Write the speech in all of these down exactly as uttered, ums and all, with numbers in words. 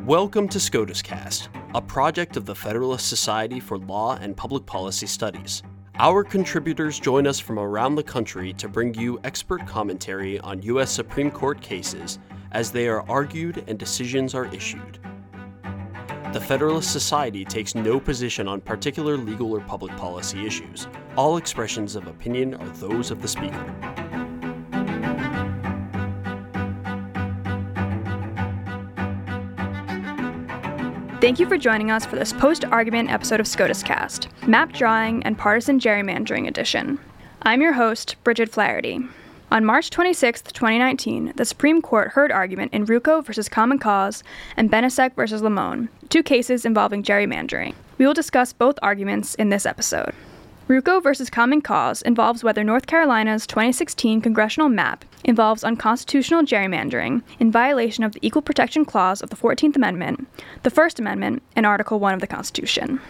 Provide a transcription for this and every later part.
Welcome to SCOTUScast, a project of the Federalist Society for Law and Public Policy Studies. Our contributors join us from around the country to bring you expert commentary on U S Supreme Court cases as they are argued and decisions are issued. The Federalist Society takes no position on particular legal or public policy issues. All expressions of opinion are those of the speaker. Thank you for joining us for this post-argument episode of SCOTUScast, Map Drawing and Partisan Gerrymandering Edition. I'm your host, Bridget Flaherty. On March twenty-sixth, twenty nineteen, the Supreme Court heard argument in Ruocco v. Common Cause and Benisek v. Lamone, two cases involving gerrymandering. We will discuss both arguments in this episode. Ruocco v. Common Cause involves whether North Carolina's twenty sixteen congressional map involves unconstitutional gerrymandering in violation of the Equal Protection Clause of the fourteenth Amendment, the First Amendment, and Article one of the Constitution.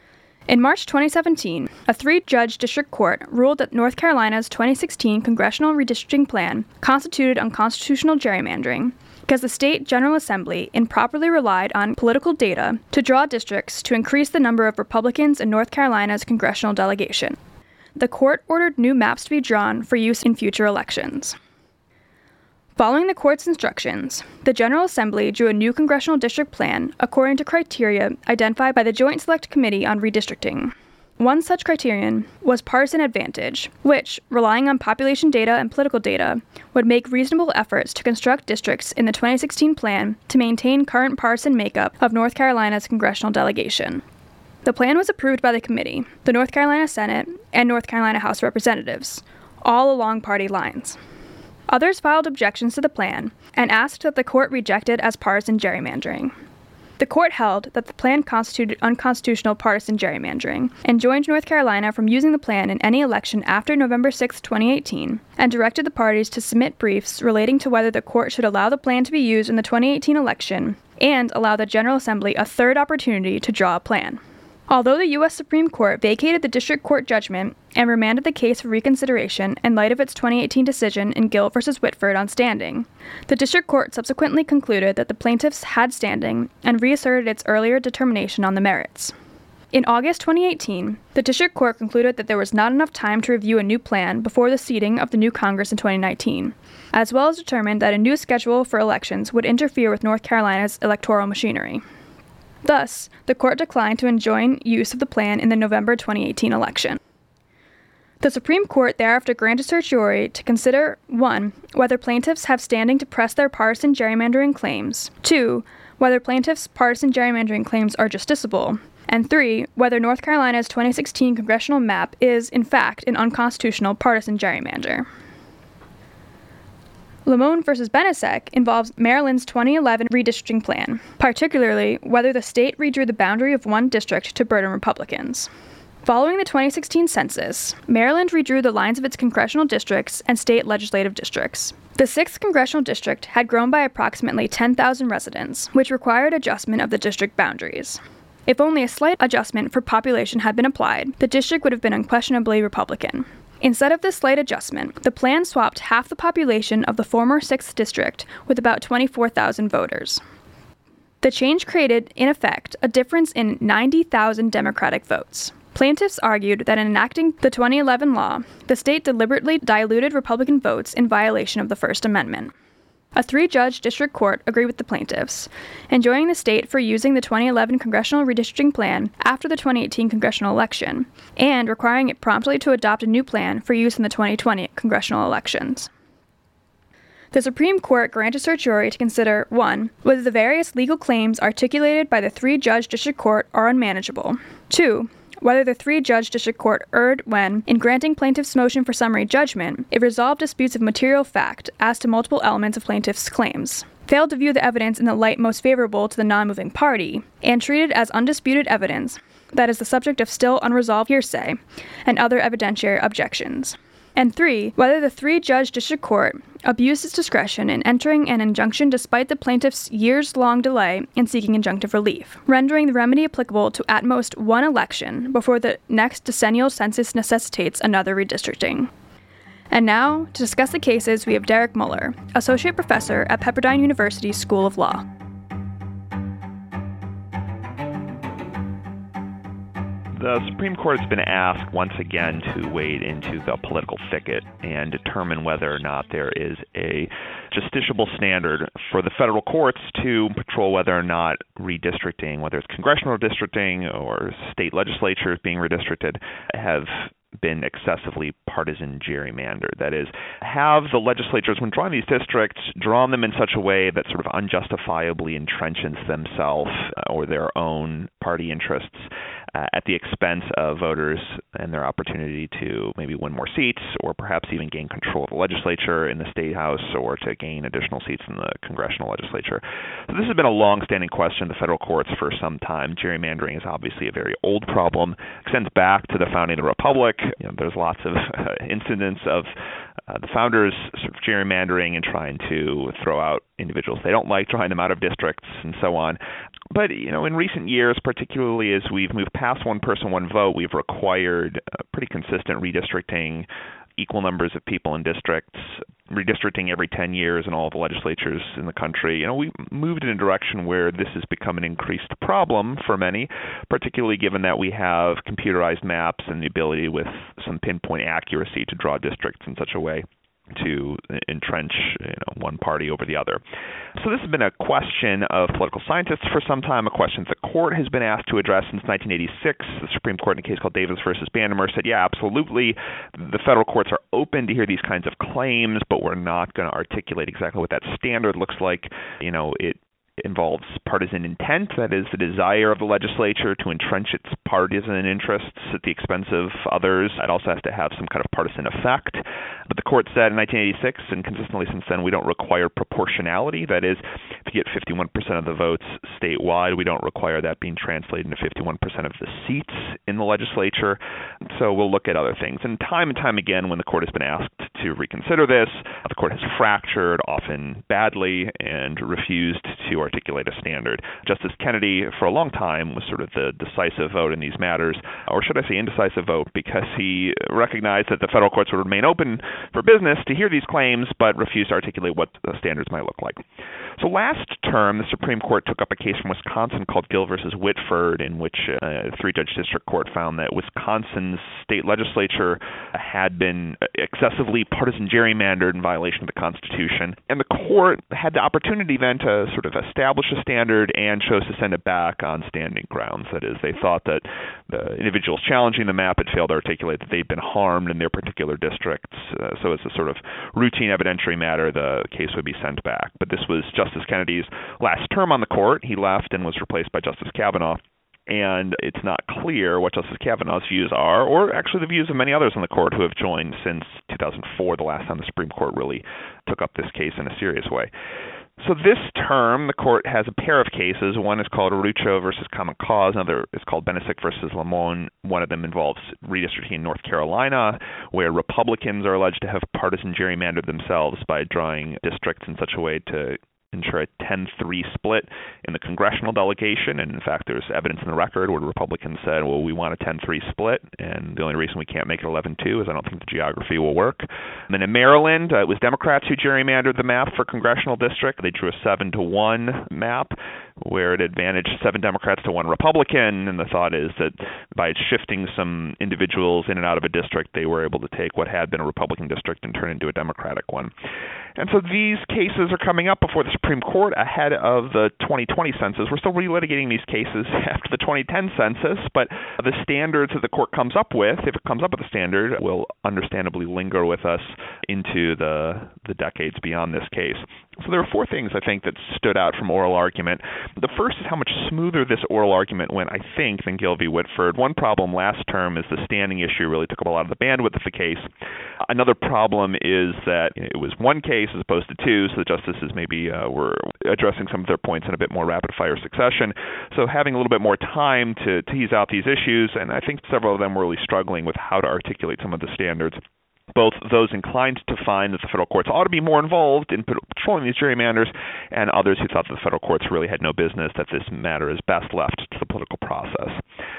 In March twenty seventeen, a three-judge district court ruled that North Carolina's twenty sixteen congressional redistricting plan constituted unconstitutional gerrymandering because the state General Assembly improperly relied on political data to draw districts to increase the number of Republicans in North Carolina's congressional delegation. The court ordered new maps to be drawn for use in future elections. Following the court's instructions, the General Assembly drew a new congressional district plan according to criteria identified by the Joint Select Committee on Redistricting. One such criterion was partisan advantage, which, relying on population data and political data, would make reasonable efforts to construct districts in the twenty sixteen plan to maintain current partisan makeup of North Carolina's congressional delegation. The plan was approved by the committee, the North Carolina Senate, and North Carolina House of Representatives, all along party lines. Others filed objections to the plan and asked that the court reject it as partisan gerrymandering. The court held that the plan constituted unconstitutional partisan gerrymandering and enjoined North Carolina from using the plan in any election after November sixth, twenty eighteen, and directed the parties to submit briefs relating to whether the court should allow the plan to be used in the twenty eighteen election and allow the General Assembly a third opportunity to draw a plan. Although the U S Supreme Court vacated the district court judgment and remanded the case for reconsideration in light of its twenty eighteen decision in Gill v. Whitford on standing, the district court subsequently concluded that the plaintiffs had standing and reasserted its earlier determination on the merits. In August twenty eighteen, the district court concluded that there was not enough time to review a new plan before the seating of the new Congress in twenty nineteen, as well as determined that a new schedule for elections would interfere with North Carolina's electoral machinery. Thus, the court declined to enjoin use of the plan in the November twenty eighteen election. The Supreme Court thereafter granted certiorari to consider one whether plaintiffs have standing to press their partisan gerrymandering claims, two whether plaintiffs' partisan gerrymandering claims are justiciable, and three whether North Carolina's twenty sixteen congressional map is, in fact, an unconstitutional partisan gerrymander. Lamone v. Benisek involves Maryland's twenty eleven redistricting plan, particularly whether the state redrew the boundary of one district to burden Republicans. Following the twenty sixteen census, Maryland redrew the lines of its congressional districts and state legislative districts. The sixth congressional district had grown by approximately ten thousand residents, which required adjustment of the district boundaries. If only a slight adjustment for population had been applied, the district would have been unquestionably Republican. Instead of this slight adjustment, the plan swapped half the population of the former sixth District with about twenty-four thousand voters. The change created, in effect, a difference in ninety thousand Democratic votes. Plaintiffs argued that in enacting the twenty eleven law, the state deliberately diluted Republican votes in violation of the First Amendment. A three-judge district court agreed with the plaintiffs, enjoining the state for using the twenty eleven congressional redistricting plan after the twenty eighteen congressional election, and requiring it promptly to adopt a new plan for use in the twenty twenty congressional elections. The Supreme Court granted certiorari to consider one whether the various legal claims articulated by the three-judge district court are unmanageable, two whether the three-judge district court erred when, in granting plaintiffs' motion for summary judgment, it resolved disputes of material fact as to multiple elements of plaintiffs' claims, failed to view the evidence in the light most favorable to the non-moving party, and treated as undisputed evidence that is the subject of still unresolved hearsay and other evidentiary objections. And three, whether the three-judge district court abused its discretion in entering an injunction despite the plaintiff's years-long delay in seeking injunctive relief, rendering the remedy applicable to at most one election before the next decennial census necessitates another redistricting. And now, to discuss the cases, we have Derek Muller, Associate Professor at Pepperdine University School of Law. The Supreme Court has been asked once again to wade into the political thicket and determine whether or not there is a justiciable standard for the federal courts to patrol whether or not redistricting, whether it's congressional redistricting or state legislatures being redistricted, have been excessively partisan gerrymandered. That is, have the legislatures, when drawing these districts, drawn them in such a way that sort of unjustifiably entrenches themselves or their own party interests uh, at the expense of voters and their opportunity to maybe win more seats or perhaps even gain control of the legislature in the state house or to gain additional seats in the congressional legislature. So this has been a long-standing question in the federal courts for some time. Gerrymandering is obviously a very old problem. It extends back to the founding of the Republic. You know, there's lots of uh, incidents of uh, the founders sort of gerrymandering and trying to throw out individuals they don't like, drawing them out of districts, and so on. But, you know, in recent years, particularly as we've moved past one person, one vote, we've required uh, pretty consistent redistricting, equal numbers of people in districts, redistricting every ten years in all of the legislatures in the country. You know, we moved in a direction where this has become an increased problem for many, particularly given that we have computerized maps and the ability with some pinpoint accuracy to draw districts in such a way to entrench, you know, one party over the other. So this has been a question of political scientists for some time, a question the court has been asked to address since nineteen eighty-six. The Supreme Court, in a case called Davis versus Bandemer, said, yeah, absolutely, the federal courts are open to hear these kinds of claims, but we're not going to articulate exactly what that standard looks like. You know, it involves partisan intent, that is, the desire of the legislature to entrench its partisan interests at the expense of others. It also has to have some kind of partisan effect. But the court said in nineteen eighty-six, and consistently since then, we don't require proportionality. That is, if you get fifty-one percent of the votes statewide, we don't require that being translated into fifty-one percent of the seats in the legislature. So we'll look at other things. And time and time again, when the court has been asked to reconsider this, the court has fractured, often badly, and refused to articulate a standard. Justice Kennedy, for a long time, was sort of the decisive vote in these matters, or should I say indecisive vote, because he recognized that the federal courts would remain open for business to hear these claims, but refused to articulate what the standards might look like. So last term, the Supreme Court took up a case from Wisconsin called Gill versus Whitford, in which a three-judge district court found that Wisconsin's state legislature had been excessively partisan gerrymandered in violation of the Constitution. And the court had the opportunity then to sort of establish a standard and chose to send it back on standing grounds. That is, they thought that the individuals challenging the map had failed to articulate that they'd been harmed in their particular districts. Uh, so as a sort of routine evidentiary matter, the case would be sent back. But this was Justice Kennedy's last term on the court. He left and was replaced by Justice Kavanaugh. And it's not clear what Justice Kavanaugh's views are, or actually the views of many others on the court who have joined since two thousand four, the last time the Supreme Court really took up this case in a serious way. So this term, the court has a pair of cases. One is called Arucho versus Common Cause. Another is called Benesick versus Lamone. One of them involves redistricting in North Carolina, where Republicans are alleged to have partisan gerrymandered themselves by drawing districts in such a way to ensure a ten three split in the congressional delegation. And in fact, there's evidence in the record where Republicans said, well, we want a ten three split, and the only reason we can't make it eleven two is I don't think the geography will work. And then in Maryland, uh, it was Democrats who gerrymandered the map for congressional district. They drew a seven to one map where it advantaged seven Democrats to one Republican, and the thought is that by shifting some individuals in and out of a district, they were able to take what had been a Republican district and turn it into a Democratic one. And so these cases are coming up before the Supreme Court ahead of the twenty twenty census. We're still relitigating these cases after the twenty ten census, but the standards that the court comes up with, if it comes up with a standard, will understandably linger with us into the the decades beyond this case. So there are four things, I think, that stood out from oral argument. The first is how much smoother this oral argument went, I think, than Gill v. Whitford. One problem last term is the standing issue really took up a lot of the bandwidth of the case. Another problem is that it was one case as opposed to two, so the justices maybe uh, were addressing some of their points in a bit more rapid-fire succession. So having a little bit more time to tease out these issues, and I think several of them were really struggling with how to articulate some of the standards. Both those inclined to find that the federal courts ought to be more involved in patrolling these gerrymanders, and others who thought that the federal courts really had no business, that this matter is best left to the political process.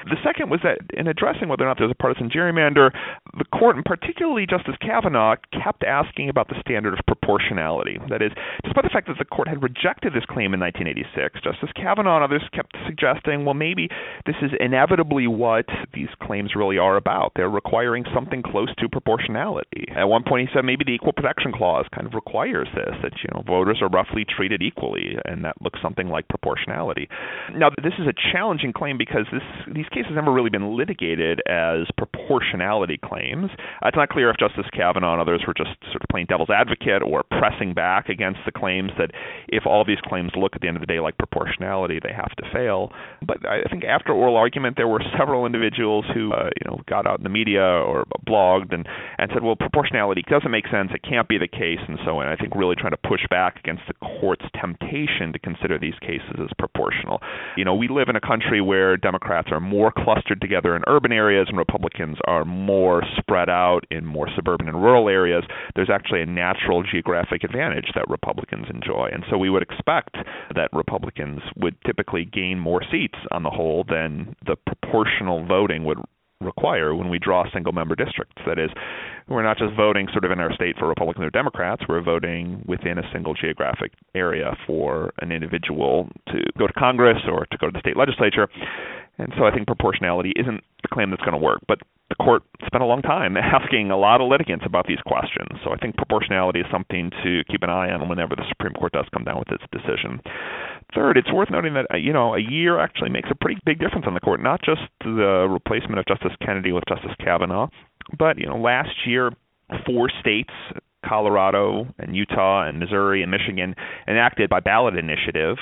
The second was that in addressing whether or not there's a partisan gerrymander, the court, and particularly Justice Kavanaugh, kept asking about the standard of proportionality. That is, despite the fact that the court had rejected this claim in nineteen eighty-six, Justice Kavanaugh and others kept suggesting, well, maybe this is inevitably what these claims really are about. They're requiring something close to proportionality. At one point he said maybe the Equal Protection Clause kind of requires this, that, you know, voters are roughly treated equally, and that looks something like proportionality. Now, this is a challenging claim because this, these cases have never really been litigated as proportionality claims. Uh, it's not clear if Justice Kavanaugh and others were just sort of playing devil's advocate or pressing back against the claims that if all these claims look at the end of the day like proportionality, they have to fail. But I think after oral argument, there were several individuals who uh, you know, got out in the media or blogged and, and said, well, proportionality doesn't make sense, it can't be the case, and so on. I think really trying to push back against the court's temptation to consider these cases as proportional. You know, we live in a country where Democrats are more clustered together in urban areas and Republicans are more spread out in more suburban and rural areas. There's actually a natural geographic advantage that Republicans enjoy. And so we would expect that Republicans would typically gain more seats on the whole than the proportional voting would require when we draw single-member districts. That is, we're not just voting sort of in our state for Republicans or Democrats, we're voting within a single geographic area for an individual to go to Congress or to go to the state legislature. And so I think proportionality isn't the claim that's going to work. But the court spent a long time asking a lot of litigants about these questions. So I think proportionality is something to keep an eye on whenever the Supreme Court does come down with its decision. Third, it's worth noting that, you know, a year actually makes a pretty big difference on the court, not just the replacement of Justice Kennedy with Justice Kavanaugh, but, you know, last year, four states, Colorado and Utah and Missouri and Michigan, enacted by ballot initiative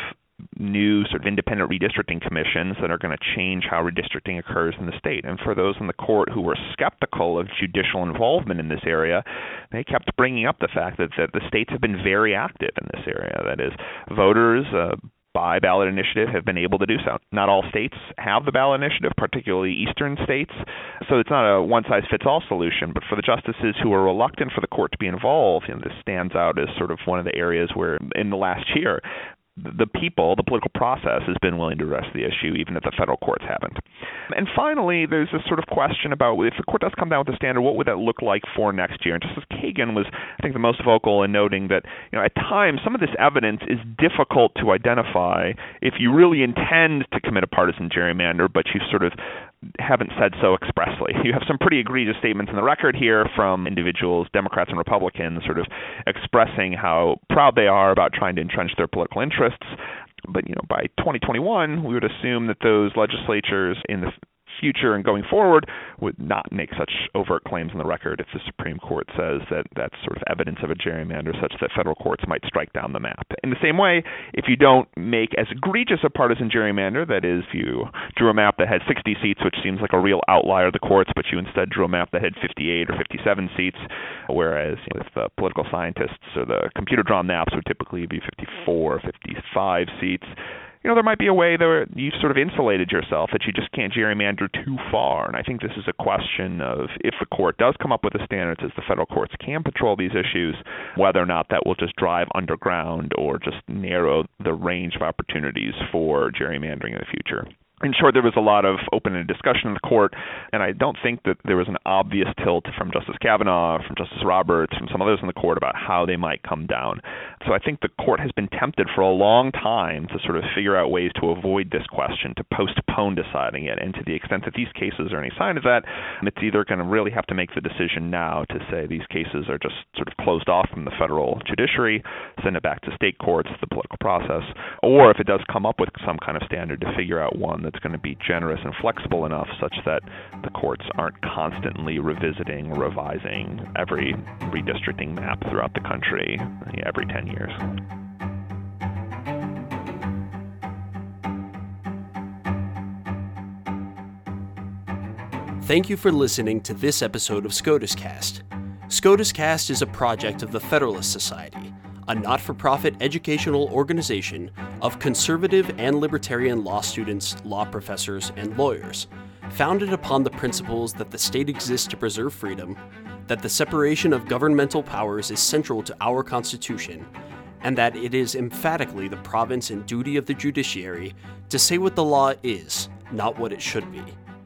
new sort of independent redistricting commissions that are going to change how redistricting occurs in the state. And for those in the court who were skeptical of judicial involvement in this area, they kept bringing up the fact that, that the states have been very active in this area. That is, voters uh, by ballot initiative have been able to do so. Not all states have the ballot initiative, particularly eastern states, so it's not a one-size-fits-all solution. But for the justices who are reluctant for the court to be involved, you know, this stands out as sort of one of the areas where in the last year, the people, the political process, has been willing to address the issue, even if the federal courts haven't. And finally, there's this sort of question about if the court does come down with a standard, what would that look like for next year? And Justice Kagan was, I think, the most vocal in noting that, you know, at times some of this evidence is difficult to identify if you really intend to commit a partisan gerrymander, but you sort of haven't said so expressly. You have some pretty egregious statements in the record here from individuals, Democrats and Republicans, sort of expressing how proud they are about trying to entrench their political interests. But, you know, by twenty twenty-one, we would assume that those legislatures in the future and going forward would not make such overt claims in the record if the Supreme Court says that that's sort of evidence of a gerrymander such that federal courts might strike down the map. In the same way, if you don't make as egregious a partisan gerrymander, that is, if you drew a map that had sixty seats, which seems like a real outlier of the courts, but you instead drew a map that had fifty-eight or fifty-seven seats, whereas, you know, if the political scientists or the computer-drawn maps would typically be fifty-four, fifty-five seats, you know, there might be a way that you've sort of insulated yourself, that you just can't gerrymander too far. And I think this is a question of if the court does come up with a standard that says the federal courts can patrol these issues, whether or not that will just drive underground or just narrow the range of opportunities for gerrymandering in the future. In short, there was a lot of open-ended discussion in the court, and I don't think that there was an obvious tilt from Justice Kavanaugh, from Justice Roberts, from some others in the court about how they might come down. So I think the court has been tempted for a long time to sort of figure out ways to avoid this question, to postpone deciding it. And to the extent that these cases are any sign of that, it's either going to really have to make the decision now to say these cases are just sort of closed off from the federal judiciary, send it back to state courts, the political process, or if it does come up with some kind of standard, to figure out one that's going to be generous and flexible enough such that the courts aren't constantly revisiting, revising every redistricting map throughout the country every ten years. Thank you for listening to this episode of SCOTUS Cast. SCOTUS Cast is a project of the Federalist Society, a not-for-profit educational organization of conservative and libertarian law students, law professors, and lawyers, founded upon the principles that the state exists to preserve freedom, that the separation of governmental powers is central to our Constitution, and that it is emphatically the province and duty of the judiciary to say what the law is, not what it should be.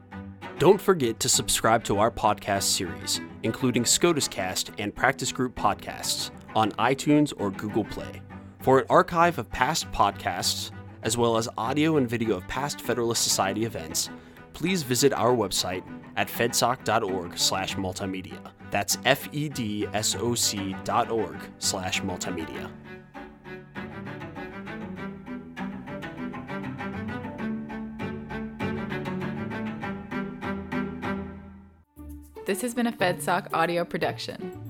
Don't forget to subscribe to our podcast series, including SCOTUScast and Practice Group podcasts, on iTunes or Google Play. For an archive of past podcasts, as well as audio and video of past Federalist Society events, please visit our website at fedsoc.org slash multimedia. That's F-E-D-S-O-C dot org slash multimedia. This has been a FedSoc audio production.